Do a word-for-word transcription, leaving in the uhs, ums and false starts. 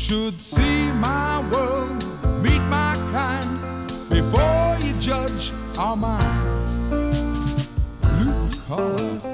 should see my world, meet my kind, before you judge our minds. Blue collar.